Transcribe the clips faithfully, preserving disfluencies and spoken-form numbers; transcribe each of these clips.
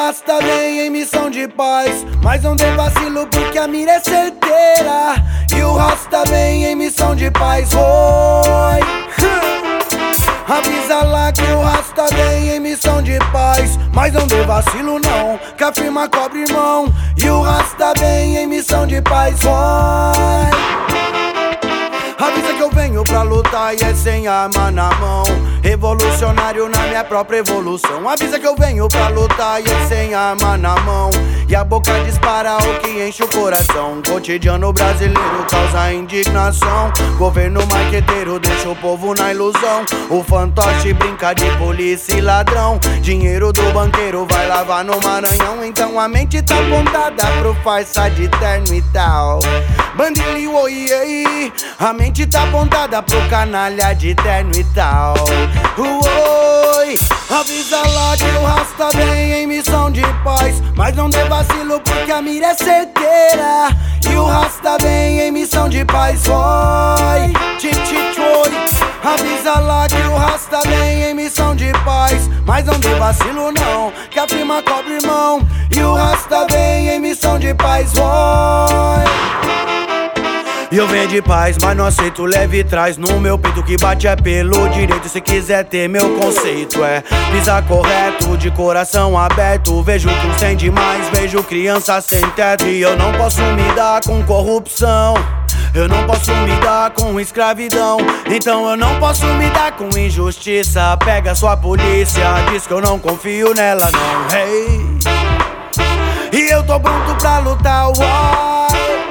Rasta vem em missão de paz, mas não dê vacilo porque a mira é certeira. E o Rasta vem em missão de paz, oi. Avisa lá que o Rasta vem em missão de paz, mas não dê vacilo não, que a firma cobre irmão. E o Rasta vem em missão de paz, oi. Avisa que eu venho pra lutar e é sem arma na mão, revolucionário na minha própria evolução. Avisa que eu venho pra lutar e é sem arma na mão, e a boca dispara o que enche o coração. Cotidiano brasileiro causa indignação, governo marqueteiro deixa o povo na ilusão. O fantoche brinca de polícia e ladrão, dinheiro do banqueiro vai lavar no Maranhão. Então a mente tá apontada pro farsa de terno e tal, bandilinho, oi, oi. A mente tá apontada pro canalha de terno e tal, oi. Avisa lá que o Rasta vem em missão de paz, mas não dê vacilo porque a mira é certeira. E o Rasta vem em missão de paz, oi. Tchitchoi. Avisa lá que o Rasta vem em missão de paz, mas não dê vacilo não, que a firma cobre irmão. E o Rasta vem em missão de paz, oi. E eu venho de paz, mas não aceito leve e traz. No meu peito que bate é pelo direito. Se quiser ter meu conceito é pisar correto, de coração aberto. Vejo que não tem demais, vejo criança sem teto. E eu não posso me dar com corrupção, eu não posso me dar com escravidão. Então eu não posso me dar com injustiça. Pega sua polícia, diz que eu não confio nela não, hey. E eu tô pronto pra lutar, uai.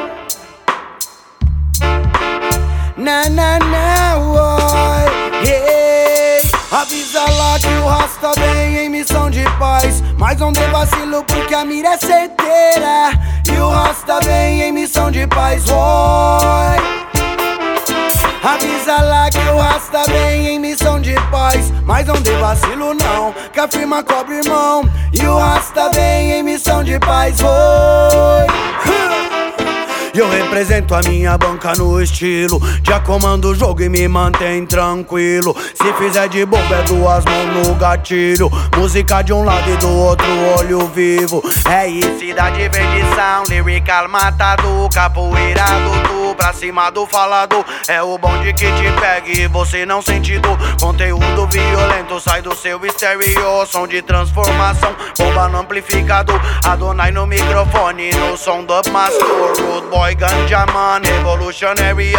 Na na na, oi, yeah. Avisa lá que o Rasta vem em missão de paz, mas não dê vacilo porque a mira é certeira. E o Rasta vem em missão de paz, oi. Avisa lá que o Rasta vem em missão de paz, mas não dê vacilo não, que a firma cobre irmão. E o Rasta vem em missão de paz, oi. E eu represento a minha banca no estilo, já comando o jogo e me mantém tranquilo. Se fizer de bobo é duas mãos no gatilho, música de um lado e do outro olho vivo. É isso, cidade verdição, lyrical matado, capoeira do tu, pra cima do falado. É o bonde que te pega e você não sente dor. Conteúdo violento sai do seu estéreo, som de transformação, bomba no amplificador. Adonai no microfone, no som do Mastor, Rude Boy Ganja Man, Evolutionary,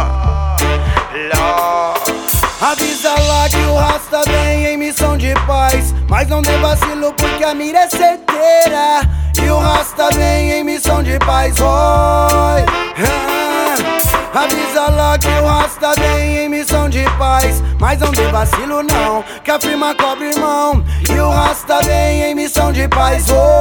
Lord. Avisa lá que o Rasta vem em missão de paz, mas não dê vacilo porque a mira é certeira. E o Rasta vem em missão de paz, oi. Ah. Avisa lá que o Rasta vem em missão de paz, mas não dê vacilo não, que a firma cobre irmão. E o Rasta vem em missão de paz, oi.